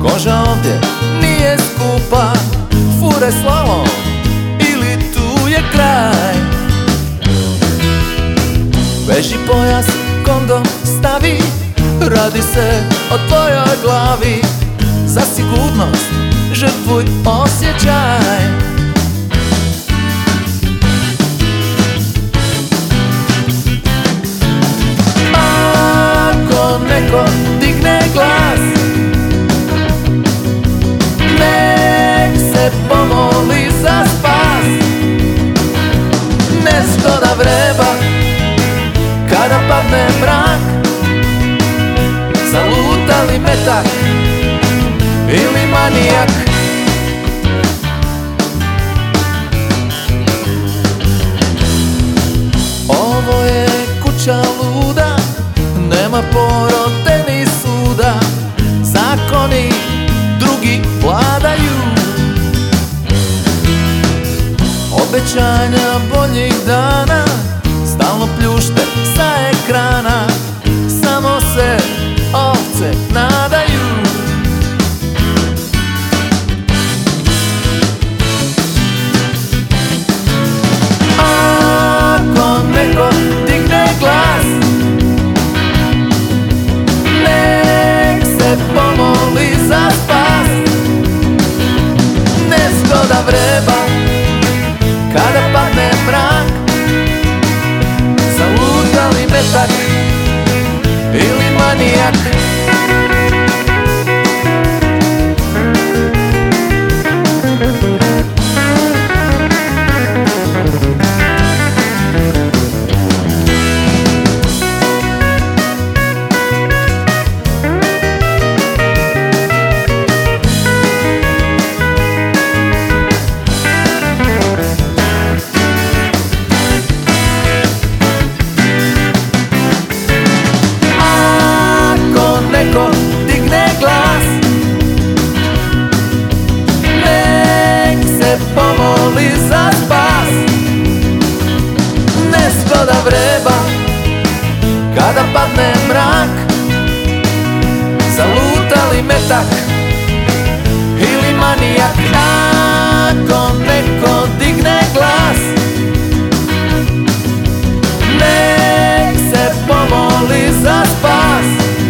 Koža ovdje nije skupa, fure slalom ili tu je kraj. Veži pojas, kondom stavi, radi se o tvojoj glavi. Za sigurnost žrtvuj osjećaj. Ako neko digne glas, nek se pomoli za spas. Nezgoda vreba kada padne mrak, zalutali metak ili manijak. Ovo je kuća luda, nema porote ni suda, zakoni drugi vladaju. Obećanja boljih dana stalno pljušte sa ekrana, samo se ovce nadaju. Ako neko digne glas, nek se pomoli za spas. Nezgoda vreba kada padne mrak, zalutali metak ili manijak. Neko digne glas, nek se pomoli za spas. Nezgoda vreba kada padne mrak, zalutali metak ili manijak. Ako neko digne glas, nek se pomoli za spas.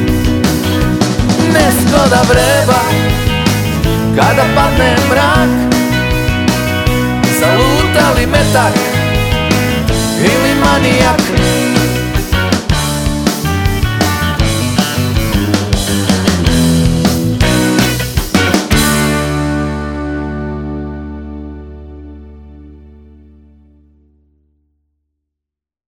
Nezgoda vreba kada padne mrak, zalutali metak ili manijak.